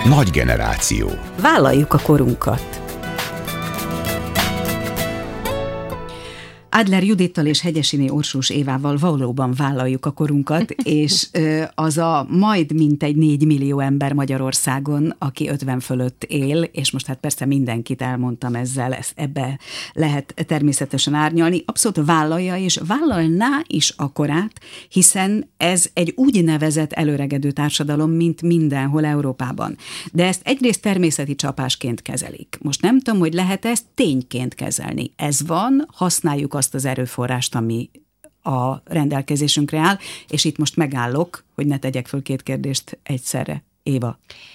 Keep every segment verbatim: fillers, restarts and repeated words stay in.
Nagy generáció. Vállaljuk a korunkat. Adler Judittal és Hegyesiné Orsós Évával valóban vállaljuk a korunkat, és az a majd mintegy négy millió ember Magyarországon, aki ötven fölött él, és most hát persze mindenkit elmondtam ezzel, ezt ebbe lehet természetesen árnyalni, abszolút vállalja, és vállalná is a korát, hiszen ez egy úgynevezett előregedő társadalom, mint mindenhol Európában. De ezt egyrészt természeti csapásként kezelik. Most nem tudom, hogy lehet ezt tényként kezelni. Ez van, használjuk azt az erőforrást, ami a rendelkezésünkre áll, és itt most megállok, hogy ne tegyek föl két kérdést egyszerre. Éva.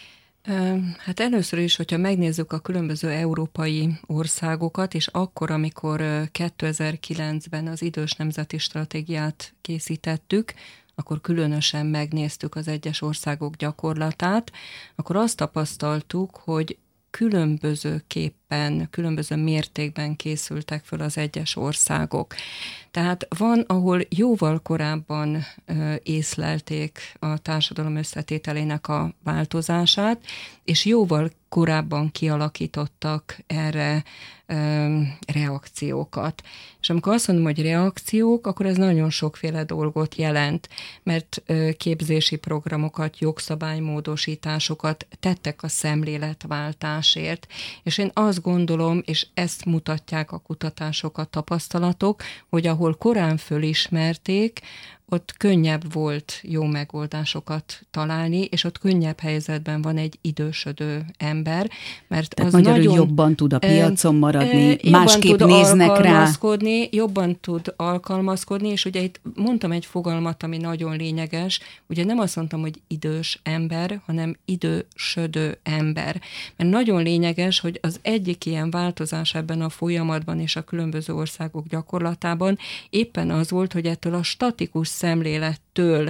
Hát először is, hogyha megnézzük a különböző európai országokat, és akkor, amikor kétezer-kilencben az idős nemzeti stratégiát készítettük, akkor különösen megnéztük az egyes országok gyakorlatát, akkor azt tapasztaltuk, hogy különbözőképpen, különböző mértékben készültek föl az egyes országok. Tehát van, ahol jóval korábban ö, észlelték a társadalom összetételének a változását, és jóval korábban kialakítottak erre ö, reakciókat. És amikor azt mondom, hogy reakciók, akkor ez nagyon sokféle dolgot jelent, mert ö, képzési programokat, jogszabálymódosításokat tettek a szemléletváltásért. És én azt gondolom, és ezt mutatják a kutatások, a tapasztalatok, hogy ahol korán fölismerték, ott könnyebb volt jó megoldásokat találni, és ott könnyebb helyzetben van egy idősödő ember, mert tehát az magyarul nagyon... jobban tud a piacon maradni, e, másképp tud néznek rá. Jobban tud alkalmazkodni, és ugye itt mondtam egy fogalmat, ami nagyon lényeges, ugye nem azt mondtam, hogy idős ember, hanem idősödő ember. Mert nagyon lényeges, hogy az egyik ilyen változás ebben a folyamatban és a különböző országok gyakorlatában éppen az volt, hogy ettől a statikus szemlélettől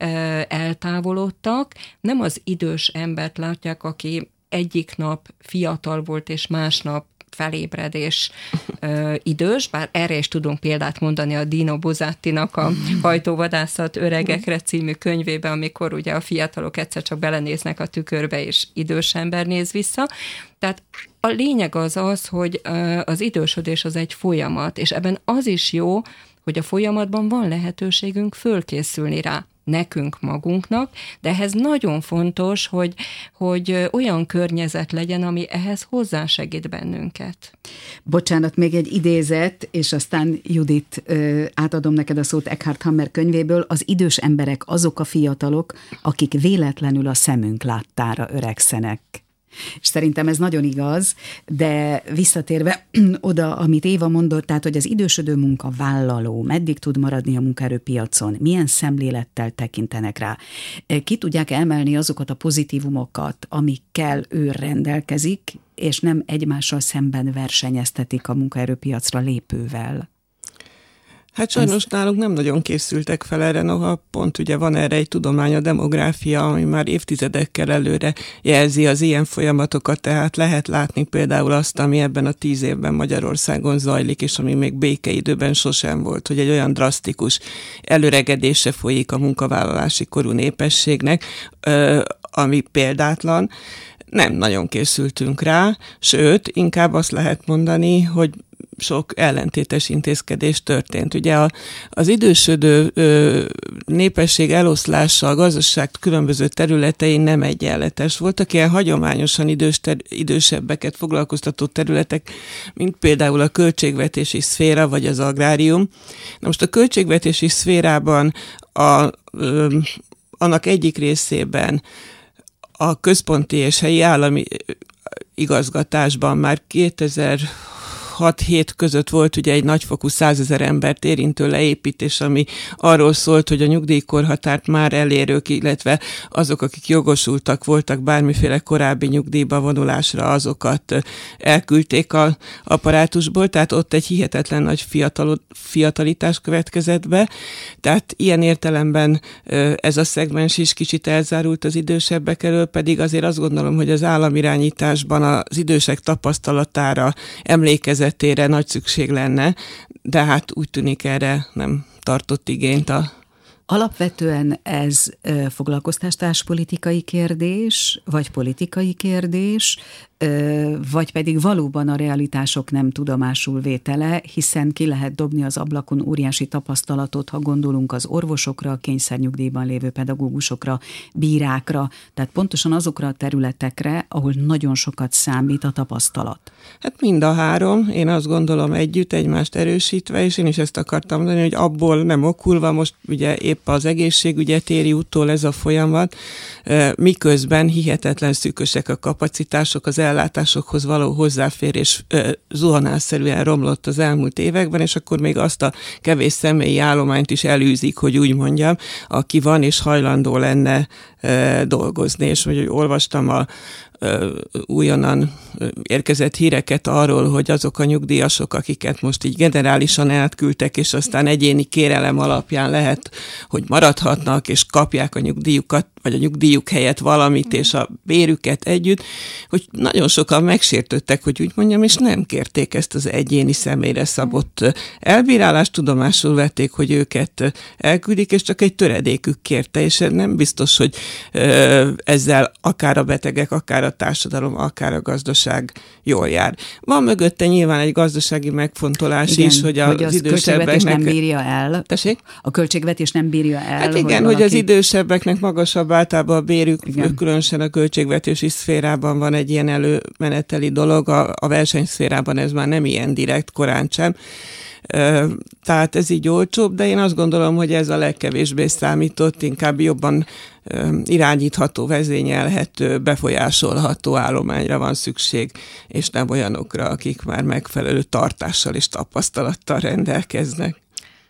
eltávolodtak, nem az idős embert látják, aki egyik nap fiatal volt, és másnap felébred és ö, idős, bár erre is tudunk példát mondani a Dino Buzzattinak a Hajtóvadászat öregekre című könyvében, amikor ugye a fiatalok egyszer csak belenéznek a tükörbe, és idős ember néz vissza. Tehát a lényeg az az, hogy ö, az idősödés az egy folyamat, és ebben az is jó, hogy a folyamatban van lehetőségünk fölkészülni rá, nekünk magunknak, de ehhez nagyon fontos, hogy, hogy olyan környezet legyen, ami ehhez hozzásegít bennünket. Bocsánat, még egy idézet, és aztán Judit, átadom neked a szót Eckhart Hammer könyvéből. Az idős emberek azok a fiatalok, akik véletlenül a szemünk láttára öregszenek. És szerintem ez nagyon igaz, de visszatérve oda, amit Éva mondott, tehát, hogy az idősödő munkavállaló meddig tud maradni a munkaerőpiacon, milyen szemlélettel tekintenek rá, ki tudják emelni azokat a pozitívumokat, amikkel ő rendelkezik, és nem egymással szemben versenyeztetik a munkaerőpiacra lépővel. Hát sajnos Ez... nálunk nem nagyon készültek fel erre, noha pont ugye van erre egy tudomány, a demográfia, ami már évtizedekkel előre jelzi az ilyen folyamatokat, tehát lehet látni például azt, ami ebben a tíz évben Magyarországon zajlik, és ami még békeidőben sosem volt, hogy egy olyan drasztikus előregedése folyik a munkavállalási korú népességnek, ami példátlan. Nem nagyon készültünk rá, sőt, inkább azt lehet mondani, hogy sok ellentétes intézkedés történt. Ugye a, az idősödő ö, népesség eloszlása a gazdaság különböző területein nem egyenletes. Voltak ilyen hagyományosan idős ter, idősebbeket foglalkoztató területek, mint például a költségvetési szféra vagy az agrárium. Na most a költségvetési szférában a, ö, annak egyik részében a központi és helyi állami igazgatásban már kétezer-hat-hét között volt ugye egy nagyfokú százezer embert érintő leépítés, ami arról szólt, hogy a nyugdíjkorhatárt már elérők, illetve azok, akik jogosultak voltak bármiféle korábbi nyugdíjba vonulásra, azokat elküldték a apparátusból, tehát ott egy hihetetlen nagy fiatal, fiatalitás következett be. Tehát ilyen értelemben ez a szegmens is kicsit elzárult az idősebbek elől, pedig azért azt gondolom, hogy az államirányításban az idősek tapasztalatára, emlékezetére nagy szükség lenne, de hát úgy tűnik erre nem tartott igényt a Alapvetően ez foglalkoztatáspolitikai kérdés, vagy politikai kérdés, vagy pedig valóban a realitások nem tudomásul vétele, hiszen ki lehet dobni az ablakon óriási tapasztalatot, ha gondolunk az orvosokra, a kényszernyugdíjban lévő pedagógusokra, bírákra, tehát pontosan azokra a területekre, ahol nagyon sokat számít a tapasztalat. Hát mind a három, én azt gondolom együtt, egymást erősítve, és én is ezt akartam mondani, hogy abból nem okulva, most ugye épp az egészségügyet éri utól ez a folyamat, miközben hihetetlen szűkösek a kapacitások, az ellátásokhoz való hozzáférés zuhanásszerűen romlott az elmúlt években, és akkor még azt a kevés személyi állományt is elűzik, hogy úgy mondjam, aki van és hajlandó lenne dolgozni, és hogy olvastam a újonnan érkezett híreket arról, hogy azok a nyugdíjasok, akiket most így generálisan átküldtek, és aztán egyéni kérelem alapján lehet, hogy maradhatnak, és kapják a nyugdíjukat, vagy a nyugdíjuk helyett valamit, és a bérüket együtt, hogy nagyon sokan megsértődtek, hogy úgy mondjam, és nem kérték ezt az egyéni személyre szabott elbírálást, tudomásul vették, hogy őket elküldik, és csak egy töredékük kérte, és nem biztos, hogy ezzel akár a betegek, akár a társadalom, akár a gazdaság jól jár. Van mögötte nyilván egy gazdasági megfontolás igen, is, hogy, hogy az, az idősebbeknek... nem bírja el. Tessék? A költségvetés nem bírja el. Hát igen, hogy, valaki... hogy az idősebbeknek magasabb általában a bérük, igen. Különösen a költségvetési szférában van egy ilyen előmeneteli dolog, a, a versenyszférában ez már nem ilyen direkt, korán sem. Tehát ez így olcsóbb, de én azt gondolom, hogy ez a legkevésbé számított, inkább jobban irányítható, vezényelhető, befolyásolható állományra van szükség, és nem olyanokra, akik már megfelelő tartással és tapasztalattal rendelkeznek.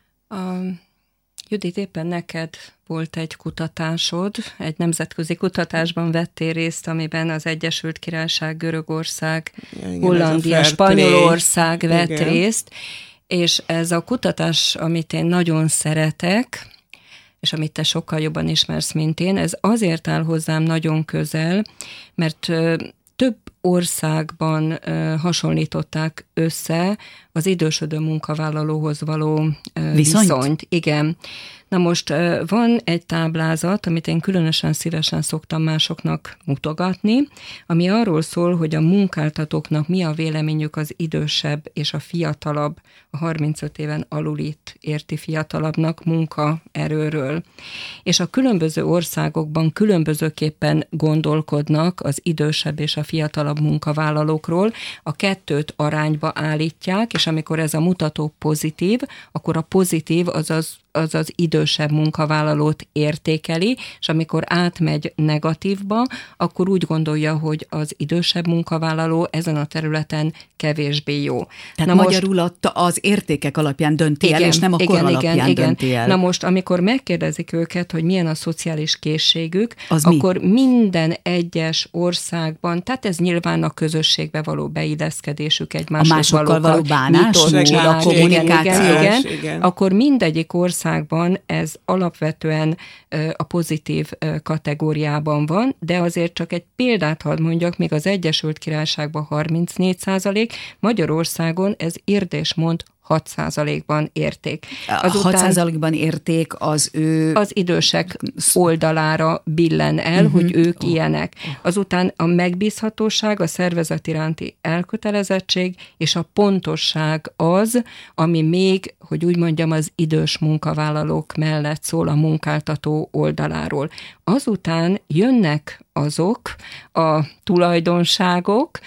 Um. Judit, éppen neked volt egy kutatásod, egy nemzetközi kutatásban vettél részt, amiben az Egyesült Királyság, Görögország, ja, igen, Hollandia, Spanyolország vett igen. részt, és ez a kutatás, amit én nagyon szeretek, és amit te sokkal jobban ismersz, mint én, ez azért áll hozzám nagyon közel, mert több országban uh, hasonlították össze az idősödő munkavállalóhoz való uh, viszonyt. viszonyt. Igen. Na most uh, van egy táblázat, amit én különösen szívesen szoktam másoknak mutogatni, ami arról szól, hogy a munkáltatóknak mi a véleményük az idősebb és a fiatalabb, a harmincöt éven alulit érti fiatalabbnak munkaerőről. És a különböző országokban különbözőképpen gondolkodnak az idősebb és a fiatalabb munkavállalókról, a kettőt arányba állítják, és amikor ez a mutató pozitív, akkor a pozitív az az, az, az idősebb munkavállalót értékeli, és amikor átmegy negatívba, akkor úgy gondolja, hogy az idősebb munkavállaló ezen a területen kevésbé jó. Tehát Na magyarul most, az értékek alapján dönti igen, el, és nem a kor igen, alapján igen, dönti el. Na most, amikor megkérdezik őket, hogy milyen a szociális készségük, az akkor mi? minden egyes országban, tehát ez nyilván a közösségbe való beilleszkedésük, egymáshoz a másokkal való bánás, a kommunikáció. Igen, igen, igen, igen. Akkor mindegyik országban ez alapvetően a pozitív kategóriában van, de azért csak egy példát hadd mondjak, még az Egyesült Királyságban harmincnégy százalék, Magyarországon ez érdésmond hat százalékban érték. Azután hat százalékban érték az ő... Az idősek oldalára billen el, uh-huh. hogy ők oh. ilyenek. Azután a megbízhatóság, a szervezet iránti elkötelezettség és a pontosság az, ami még, hogy úgy mondjam, az idős munkavállalók mellett szól a munkáltató oldaláról. Azután jönnek azok a tulajdonságok,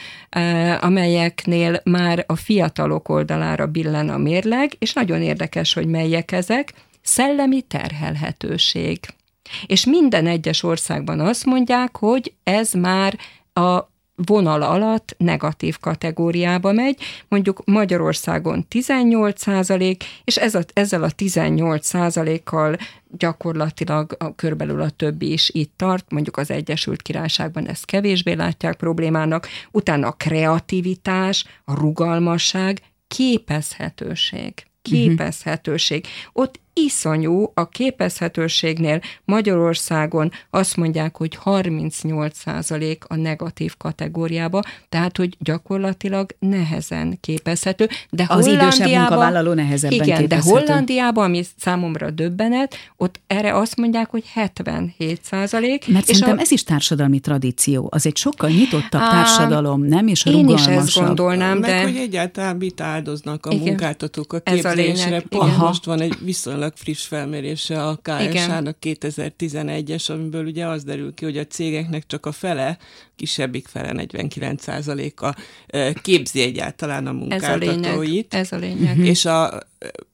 amelyeknél már a fiatalok oldalára billen a mérleg, és nagyon érdekes, hogy melyek ezek. Szellemi terhelhetőség. És minden egyes országban azt mondják, hogy ez már a vonal alatt negatív kategóriába megy, mondjuk Magyarországon tizennyolc százalék, és ez a, ezzel a tizennyolc százalékkal gyakorlatilag a, körülbelül a többi is itt tart, mondjuk az Egyesült Királyságban ezt kevésbé látják problémának, utána a kreativitás, a rugalmasság, képezhetőség. Képezhetőség. Ott iszonyú, a képezhetőségnél Magyarországon azt mondják, hogy harmincnyolc százalék a negatív kategóriába, tehát, hogy gyakorlatilag nehezen képezhető, de az idősebb munkavállaló nehezebben igen, képezhető. de Hollandiában, ami számomra döbbenet, ott erre azt mondják, hogy hetvenhét százalék. Mert és szerintem a... ez is társadalmi tradíció. Az egy sokkal nyitottabb Á, társadalom, nem? És én rugalmasabb. Én is ezt gondolnám, Meg, de... hogy egyáltalán mit áldoznak a igen, munkáltatók a képzésre. Pont Aha. most van egy viszonylag friss felmérése a ká es á-nak kétezer-tizenegyes, amiből ugye az derül ki, hogy a cégeknek csak a fele, kisebbik fele, negyvenkilenc százaléka képzi egyáltalán a munkáltatóit. Ez a lényeg. Ez a lényeg. És a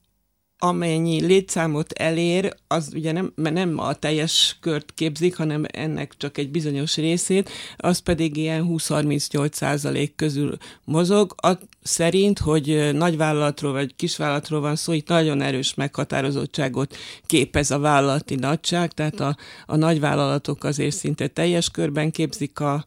amennyi létszámot elér, az ugye nem, mert nem a teljes kört képzik, hanem ennek csak egy bizonyos részét, az pedig ilyen húsz-harmincnyolc százalék közül mozog, az szerint, hogy nagyvállalatról vagy kisvállalatról van szó, itt nagyon erős meghatározottságot képez a vállalati nagyság, tehát a, a nagyvállalatok azért szinte teljes körben képzik a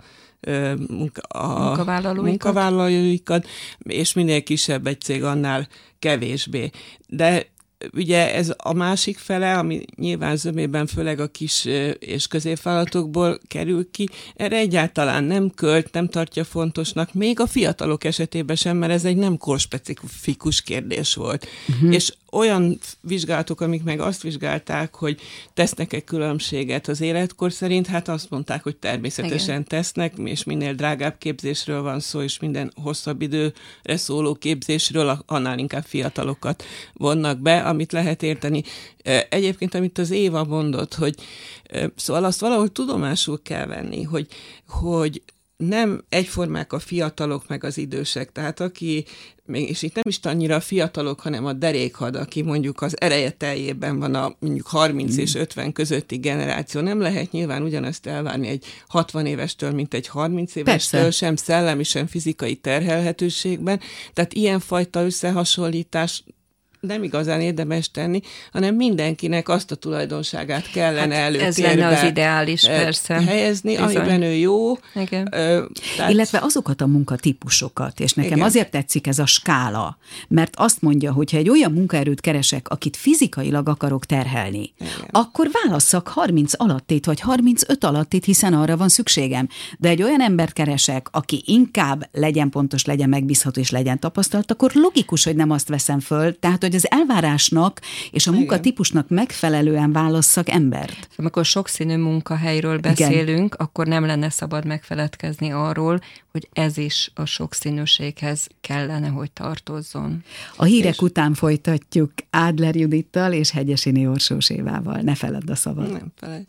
Munka, a munkavállalóikat. munkavállalóikat, és minél kisebb egy cég, annál kevésbé. De ugye ez a másik fele, ami nyilván zömében főleg a kis és középvállalatokból kerül ki, erre egyáltalán nem költ, nem tartja fontosnak, még a fiatalok esetében sem, mert ez egy nem korspecifikus kérdés volt. Uh-huh. És olyan vizsgálatok, amik meg azt vizsgálták, hogy tesznek-e különbséget az életkor szerint, hát azt mondták, hogy természetesen igen, tesznek, és minél drágább képzésről van szó, és minden hosszabb időre szóló képzésről, annál inkább fiatalokat vonnak be, amit lehet érteni. Egyébként, amit az Éva mondott, hogy szóval azt valahol tudomásul kell venni, hogy, hogy nem egyformák a fiatalok meg az idősek, tehát aki, és itt nem is annyira a fiatalok, hanem a derékhad, aki mondjuk az ereje teljében van a mondjuk harminc mm. és ötven közötti generáció, nem lehet nyilván ugyanazt elvárni egy hatvan évestől, mint egy harminc évestől, persze, sem szellemi, sem fizikai terhelhetőségben, tehát ilyenfajta összehasonlítás nem igazán érdemes tenni, hanem mindenkinek azt a tulajdonságát kellene hát előtérbe ez lenne az ideális, persze, helyezni, bizony, amiben ő jó. Igen. Ö, tehát... Illetve azokat a munkatípusokat, és nekem igen, azért tetszik ez a skála, mert azt mondja, hogy ha egy olyan munkaerőt keresek, akit fizikailag akarok terhelni, igen, akkor válasszak harminc alattit, vagy harmincöt alattit, hiszen arra van szükségem. De egy olyan embert keresek, aki inkább legyen pontos, legyen megbízható, és legyen tapasztalt, akkor logikus, hogy nem azt veszem föl, tehát hogy az elvárásnak és a munkatípusnak megfelelően válasszak embert. Amikor sokszínű munkahelyről beszélünk, igen, akkor nem lenne szabad megfeledkezni arról, hogy ez is a sokszínűséghez kellene, hogy tartozzon. A hírek és... után folytatjuk Adler Judittal és Hegyesényi Orsós Évával. Ne feledd a szavad. Nem feled.